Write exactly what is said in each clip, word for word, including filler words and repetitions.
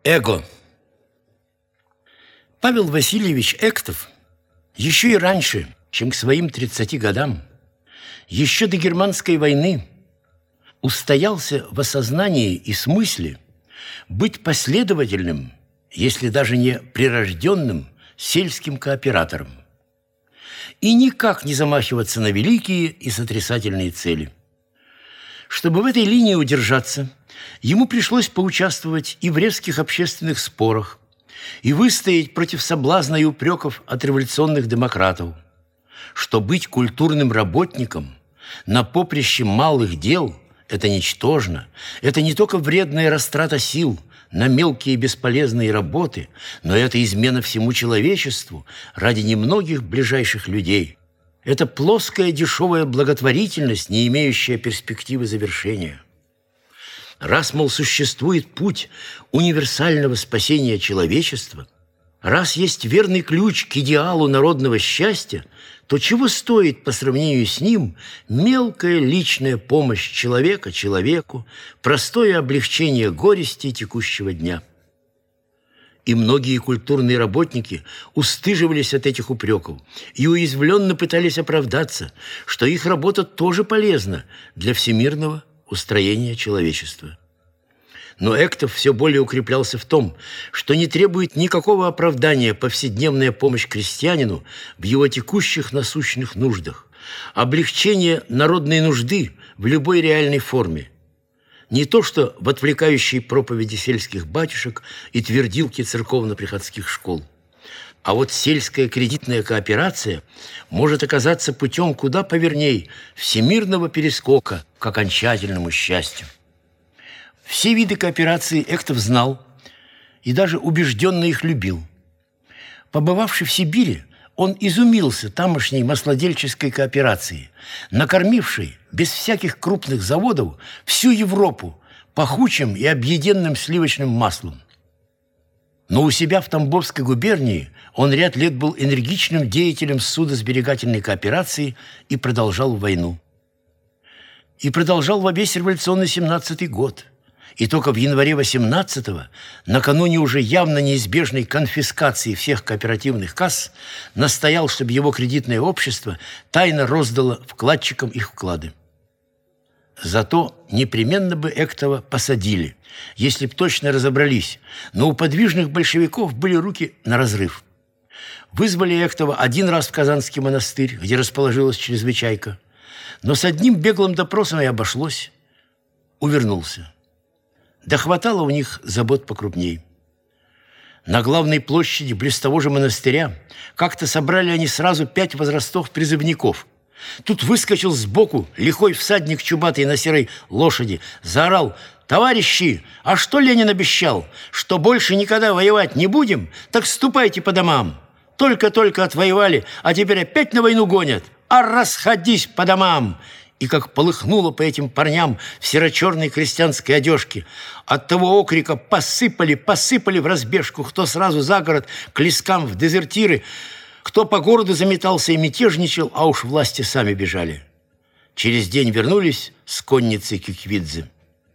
Эго. Павел Васильевич Эктов еще и раньше, чем к своим тридцати годам, еще до Германской войны, устоялся в осознании и смысле быть последовательным, если даже не прирожденным, сельским кооператором и никак не замахиваться на великие и сотрясательные цели. Чтобы в этой линии удержаться, ему пришлось поучаствовать и в резких общественных спорах, и выстоять против соблазна и упреков от революционных демократов, что быть культурным работником на поприще малых дел – это ничтожно, это не только вредная растрата сил на мелкие бесполезные работы, но это измена всему человечеству ради немногих ближайших людей. Это плоская дешевая благотворительность, не имеющая перспективы завершения. Раз, мол, существует путь универсального спасения человечества, раз есть верный ключ к идеалу народного счастья, то чего стоит по сравнению с ним мелкая личная помощь человека человеку, простое облегчение горести текущего дня? И многие культурные работники устыживались от этих упреков и уязвленно пытались оправдаться, что их работа тоже полезна для всемирного устроения человечества. Но Эктов все более укреплялся в том, что не требует никакого оправдания повседневная помощь крестьянину в его текущих насущных нуждах, облегчение народной нужды в любой реальной форме. Не то что в отвлекающей проповеди сельских батюшек и твердилке церковно-приходских школ. А вот сельская кредитная кооперация может оказаться путем куда поверней всемирного перескока к окончательному счастью. Все виды кооперации Эктов знал и даже убежденно их любил. Побывавший в Сибири, он изумился тамошней маслодельческой кооперации, накормившей без всяких крупных заводов всю Европу пахучим и объеденным сливочным маслом. Но у себя в Тамбовской губернии он ряд лет был энергичным деятелем судосберегательной кооперации и продолжал войну. И продолжал во весь революционный семнадцатый год. И только в январе восемнадцатого, накануне уже явно неизбежной конфискации всех кооперативных касс, настоял, чтобы его кредитное общество тайно роздало вкладчикам их вклады. Зато непременно бы Эктова посадили, если б точно разобрались, но у подвижных большевиков были руки на разрыв. Вызвали Эктова один раз в Казанский монастырь, где расположилась чрезвычайка, но с одним беглым допросом и обошлось. Увернулся. Да хватало у них забот покрупней. На главной площади близ того же монастыря как-то собрали они сразу пять возрастов призывников. Тут выскочил сбоку лихой всадник чубатый на серой лошади, заорал: «Товарищи, а что Ленин обещал? Что больше никогда воевать не будем? Так ступайте по домам. Только-только отвоевали, а теперь опять на войну гонят. А расходись по домам!» И как полыхнуло по этим парням в серо-черной крестьянской одежке. От того окрика посыпали, посыпали в разбежку, кто сразу за город к лескам в дезертиры, кто по городу заметался и мятежничал, а уж власти сами бежали. Через день вернулись с конницей Киквидзе.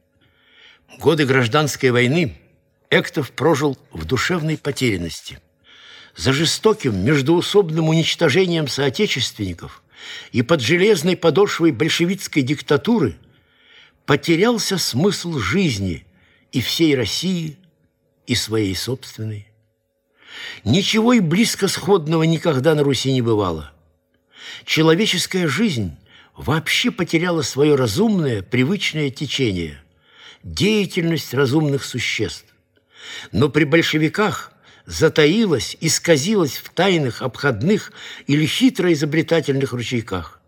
Годы гражданской войны Эктов прожил в душевной потерянности. За жестоким междоусобным уничтожением соотечественников и под железной подошвой большевистской диктатуры потерялся смысл жизни и всей России, и своей собственной. Ничего и близко сходного никогда на Руси не бывало. Человеческая жизнь вообще потеряла свое разумное, привычное течение, деятельность разумных существ. Но при большевиках затаилась, исказилась в тайных, обходных или хитро изобретательных ручейках.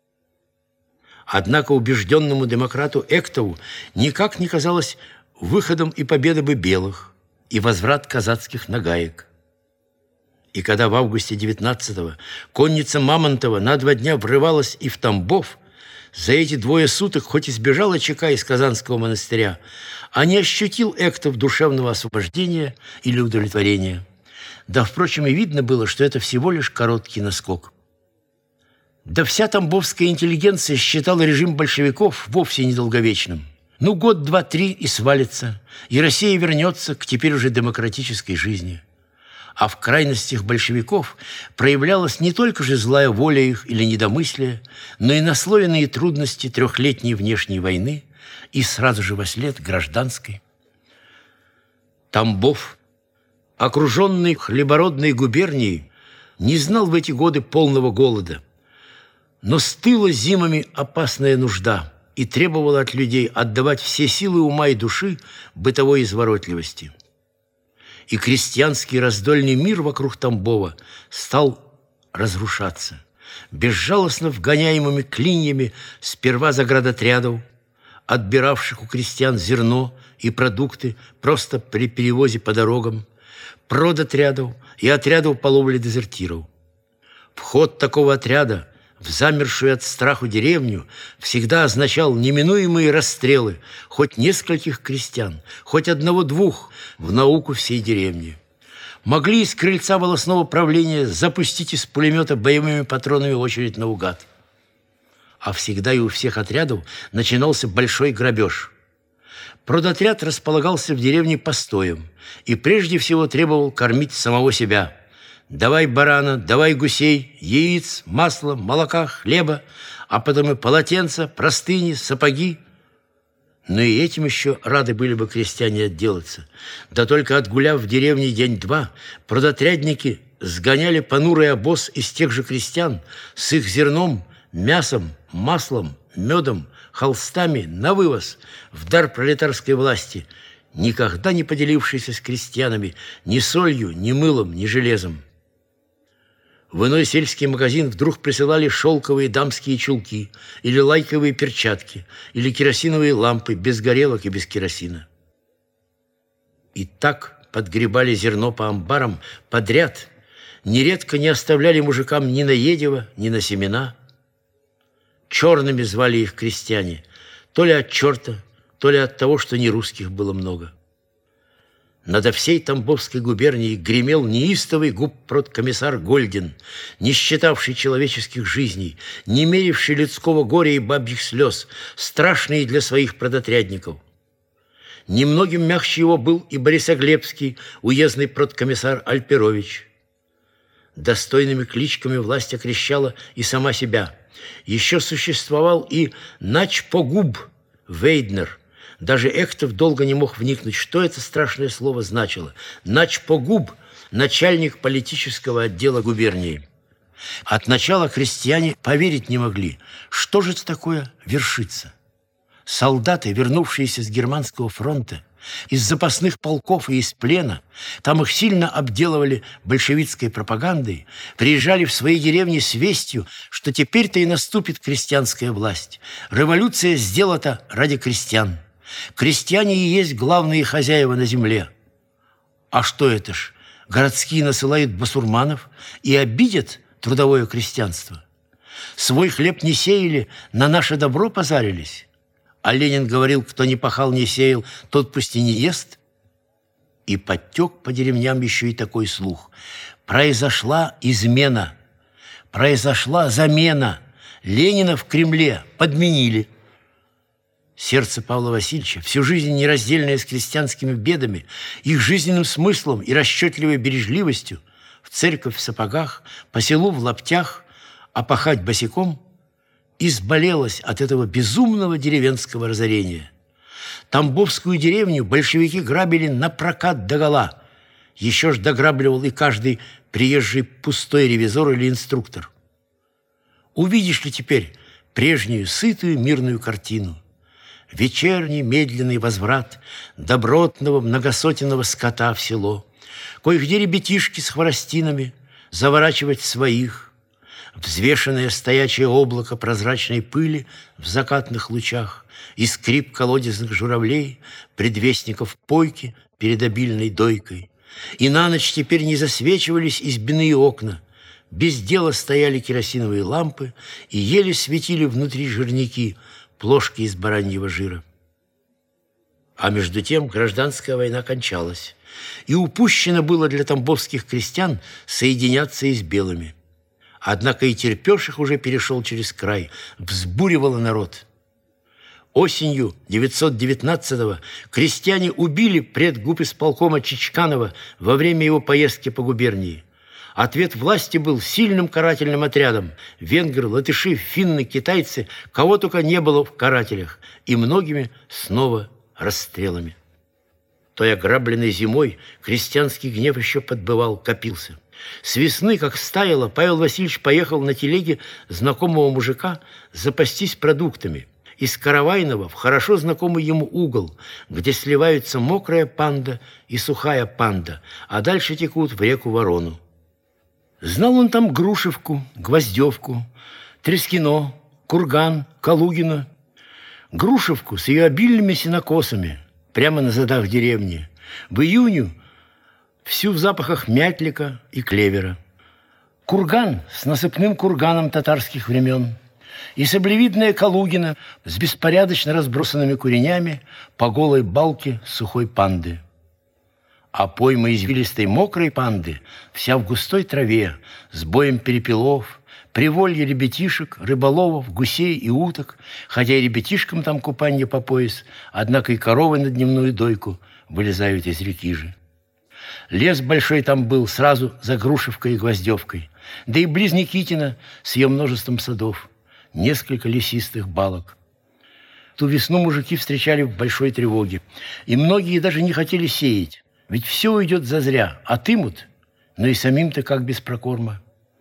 Однако убежденному демократу Эктову никак не казалось выходом и победа бы белых, и возврат казацких нагаек. И когда в августе девятнадцатого конница Мамонтова на два дня врывалась и в Тамбов, за эти двое суток хоть и сбежала ЧК из Казанского монастыря, а не ощутил Эктов душевного освобождения или удовлетворения. Да, впрочем, и видно было, что это всего лишь короткий наскок. Да вся тамбовская интеллигенция считала режим большевиков вовсе недолговечным. Ну, год, два, три и свалится, и Россия вернется к теперь уже демократической жизни. А в крайностях большевиков проявлялась не только же злая воля их или недомыслие, но и наслоенные трудности трехлетней внешней войны и сразу же вослед гражданской. Тамбов, окруженный хлебородной губернией, не знал в эти годы полного голода, но стыла зимами опасная нужда и требовала от людей отдавать все силы ума и души бытовой изворотливости. И крестьянский раздольный мир вокруг Тамбова стал разрушаться, безжалостно вгоняемыми клиньями сперва заградотрядов, отбиравших у крестьян зерно и продукты просто при перевозе по дорогам, продотрядов и отрядов по ловле дезертиров. Вход такого отряда в замершую от страху деревню всегда означал неминуемые расстрелы хоть нескольких крестьян, хоть одного-двух в науку всей деревни. Могли из крыльца волостного правления запустить из пулемета боевыми патронами очередь наугад. А всегда и у всех отрядов начинался большой грабеж. Продотряд располагался в деревне постоем и прежде всего требовал кормить самого себя. Давай барана, давай гусей, яиц, масла, молока, хлеба, а потом и полотенца, простыни, сапоги. Но и этим еще рады были бы крестьяне отделаться. Да только отгуляв в деревне день-два, продотрядники сгоняли понурый обоз из тех же крестьян с их зерном, мясом, маслом, медом, холстами на вывоз в дар пролетарской власти, никогда не поделившейся с крестьянами ни солью, ни мылом, ни железом. В иной сельский магазин вдруг присылали шелковые дамские чулки или лайковые перчатки, или керосиновые лампы без горелок и без керосина. И так подгребали зерно по амбарам подряд, нередко не оставляли мужикам ни на едево, ни на семена. Черными звали их крестьяне, то ли от черта, то ли от того, что не русских было много. Надо всей Тамбовской губернией гремел неистовый губпродкомиссар Гольдин, не считавший человеческих жизней, не меривший людского горя и бабьих слез, страшный для своих продотрядников. Немногим мягче его был и Борисоглебский уездный продкомиссар Альперович. Достойными кличками власть окрещала и сама себя. Еще существовал и начпогуб Вейднер. Даже Эктов долго не мог вникнуть, что это страшное слово значило. Начпогуб – начальник политического отдела губернии. От начала крестьяне поверить не могли, что же это такое вершится. Солдаты, вернувшиеся с германского фронта, из запасных полков и из плена, там их сильно обделывали большевистской пропагандой, приезжали в свои деревни с вестью, что теперь-то и наступит крестьянская власть. Революция сделана ради крестьян. Крестьяне и есть главные хозяева на земле. А что это ж? Городские насылают басурманов и обидят трудовое крестьянство. Свой хлеб не сеяли, на наше добро позарились. А Ленин говорил, кто не пахал, не сеял, тот пусть и не ест. И подтек по деревням еще и такой слух. Произошла измена, произошла замена. Ленина в Кремле подменили. Сердце Павла Васильевича, всю жизнь нераздельное с крестьянскими бедами, их жизненным смыслом и расчетливой бережливостью, в церковь в сапогах, по селу в лаптях, а пахать босиком, изболелось от этого безумного деревенского разорения. Тамбовскую деревню большевики грабили напрокат догола. Еще ж дограбливал и каждый приезжий пустой ревизор или инструктор. Увидишь ли теперь прежнюю сытую мирную картину? Вечерний медленный возврат добротного многосотенного скота в село, кое-где ребятишки с хворостинами заворачивать своих, взвешенное стоячее облако прозрачной пыли в закатных лучах и скрип колодезных журавлей, предвестников пойки перед обильной дойкой. И на ночь теперь не засвечивались избяные окна, без дела стояли керосиновые лампы и еле светили внутри жирники, плошки из бараньего жира. А между тем гражданская война кончалась, и упущено было для тамбовских крестьян соединяться и с белыми. Однако и терпеж их уже перешел через край, взбуривало народ. Осенью девятьсот девятнадцатого крестьяне убили предгубисполкома Чичканова во время его поездки по губернии. Ответ власти был сильным карательным отрядом. Венгры, латыши, финны, китайцы, кого только не было в карателях. И многими снова расстрелами. Той ограбленной зимой крестьянский гнев еще подбывал, копился. С весны, как стаяло, Павел Васильевич поехал на телеге знакомого мужика запастись продуктами. Из Каравайного в хорошо знакомый ему угол, где сливаются мокрая Панда и сухая Панда, а дальше текут в реку Ворону. Знал он там Грушевку, Гвоздевку, Трескино, Курган, Калугино. Грушевку с ее обильными сенокосами прямо на задах деревни. В июню всю в запахах мятлика и клевера. Курган с насыпным курганом татарских времен. И саблевидная Калугина с беспорядочно разбросанными куренями по голой балке сухой Панды. А пойма извилистой мокрой Панды вся в густой траве, с боем перепелов, приволье ребятишек, рыболовов, гусей и уток, хотя и ребятишкам там купанье по пояс, однако и коровы на дневную дойку вылезают из реки же. Лес большой там был сразу за Грушевкой и Гвоздевкой, да и близ Никитина с ее множеством садов, несколько лесистых балок. Ту весну мужики встречали в большой тревоге, и многие даже не хотели сеять. Ведь все уйдет зазря, отымут, но и самим-то как без прокорма.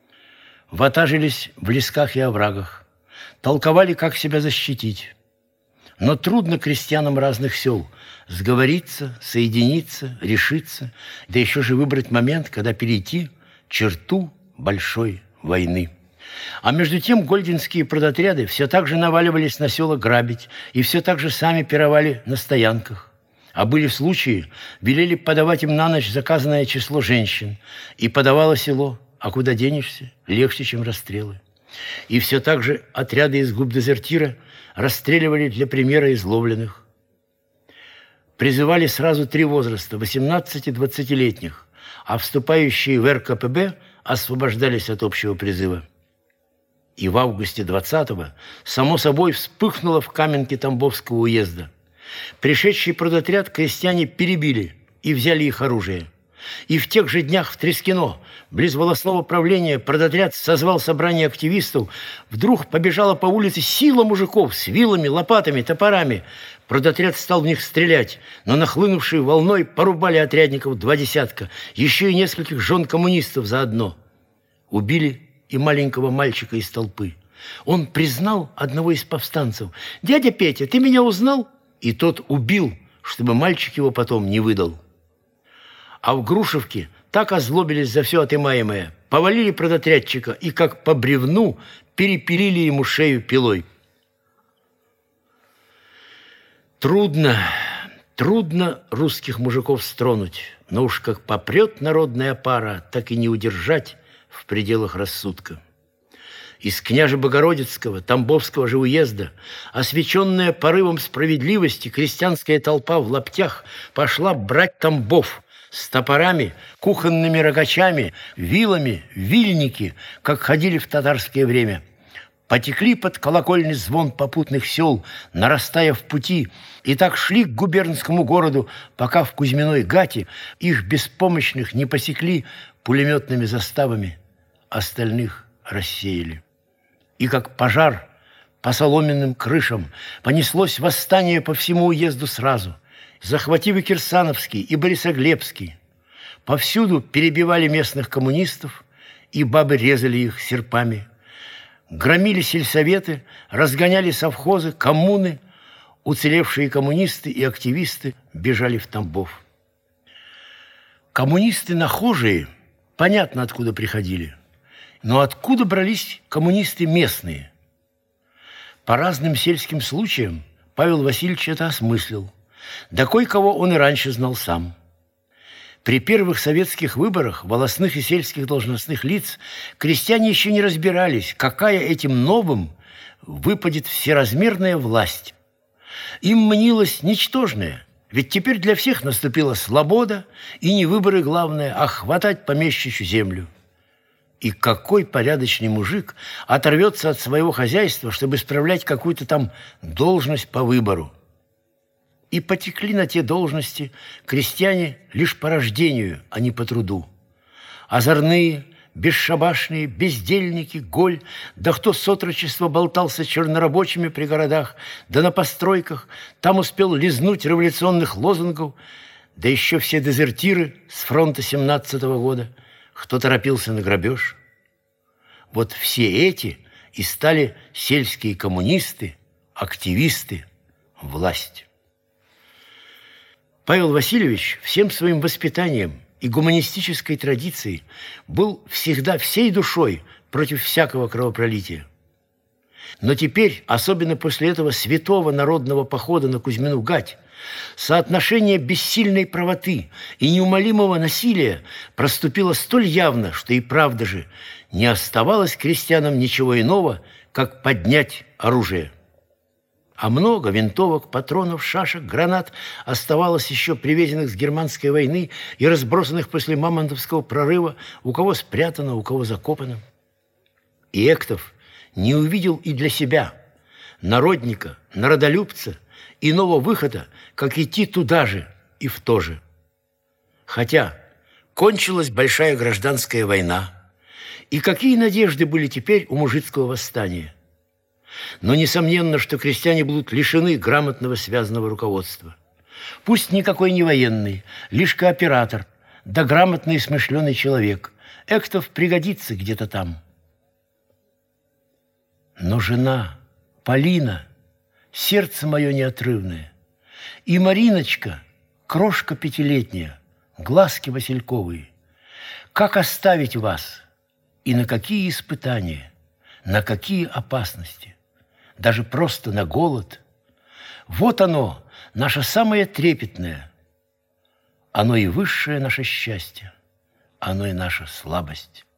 Ватажились в лесках и оврагах, толковали, как себя защитить. Но трудно крестьянам разных сел сговориться, соединиться, решиться, да еще же выбрать момент, когда перейти черту большой войны. А между тем гольдинские продотряды все так же наваливались на села грабить и все так же сами пировали на стоянках. А были случаи, велели подавать им на ночь заказанное число женщин. И подавало село, а куда денешься, легче, чем расстрелы. И все так же отряды из губдезертира расстреливали для примера изловленных. Призывали сразу три возраста – восемнадцати-двадцатилетних, а вступающие в эр ка пэ бэ освобождались от общего призыва. И в августе двадцатого само собой вспыхнуло в Каменке Тамбовского уезда. Пришедший продотряд крестьяне перебили и взяли их оружие. И в тех же днях в Трескино, близ волосного правления, продотряд созвал собрание активистов. Вдруг побежала по улице сила мужиков с вилами, лопатами, топорами. Продотряд стал в них стрелять, но нахлынувшей волной порубали отрядников два десятка, еще и нескольких жен коммунистов заодно. Убили и маленького мальчика из толпы. Он признал одного из повстанцев. «Дядя Петя, ты меня узнал?» И тот убил, чтобы мальчик его потом не выдал. А в Грушевке так озлобились за все отымаемое, повалили продотрядчика и, как по бревну, перепилили ему шею пилой. Трудно, трудно русских мужиков стронуть, но уж как попрет народная пара, так и не удержать в пределах рассудка. Из Княжебогородицкого, Тамбовского же уезда, освещенная порывом справедливости, крестьянская толпа в лаптях пошла брать Тамбов с топорами, кухонными рогачами, вилами, вильники, как ходили в татарское время. Потекли под колокольный звон попутных сел, нарастая в пути, и так шли к губернскому городу, пока в Кузьминой Гате их беспомощных не посекли пулеметными заставами, остальных рассеяли. И как пожар по соломенным крышам понеслось восстание по всему уезду сразу, захватив и Кирсановский, и Борисоглебский. Повсюду перебивали местных коммунистов, и бабы резали их серпами. Громили сельсоветы, разгоняли совхозы, коммуны. Уцелевшие коммунисты и активисты бежали в Тамбов. Коммунисты нахожие, понятно, откуда приходили. Но откуда брались коммунисты местные? По разным сельским случаям Павел Васильевич это осмыслил. Да кое-кого он и раньше знал сам. При первых советских выборах волостных и сельских должностных лиц крестьяне еще не разбирались, какая этим новым выпадет всеразмерная власть. Им мнилось ничтожное, ведь теперь для всех наступила свобода, и не выборы главное, а хватать помещичью землю. И какой порядочный мужик оторвется от своего хозяйства, чтобы справлять какую-то там должность по выбору? И потекли на те должности крестьяне лишь по рождению, а не по труду. Озорные, бесшабашные, бездельники, голь, да кто с отрочества болтался чернорабочими при городах, да на постройках, там успел лизнуть революционных лозунгов, да еще все дезертиры с фронта семнадцатого года, кто торопился на грабеж. Вот все эти и стали сельские коммунисты, активисты, власть. Павел Васильевич всем своим воспитанием и гуманистической традицией был всегда всей душой против всякого кровопролития. Но теперь, особенно после этого святого народного похода на Кузьмину-Гать, соотношение бессильной правоты и неумолимого насилия проступило столь явно, что и правда же не оставалось крестьянам ничего иного, как поднять оружие. А много винтовок, патронов, шашек, гранат оставалось еще привезенных с германской войны и разбросанных после Мамонтовского прорыва, у кого спрятано, у кого закопано. И Эктов не увидел и для себя, народника, народолюбца, иного выхода, как идти туда же и в то же. Хотя кончилась большая гражданская война, и какие надежды были теперь у мужицкого восстания? Но несомненно, что крестьяне будут лишены грамотного связанного руководства. Пусть никакой не военный, лишь кооператор, да грамотный и смышленый человек. Эктов пригодится где-то там. Но жена, Полина, сердце мое неотрывное, и Мариночка, крошка пятилетняя, глазки васильковые. Как оставить вас? И на какие испытания, на какие опасности? Даже просто на голод. Вот оно, наше самое трепетное. Оно и высшее наше счастье, оно и наша слабость.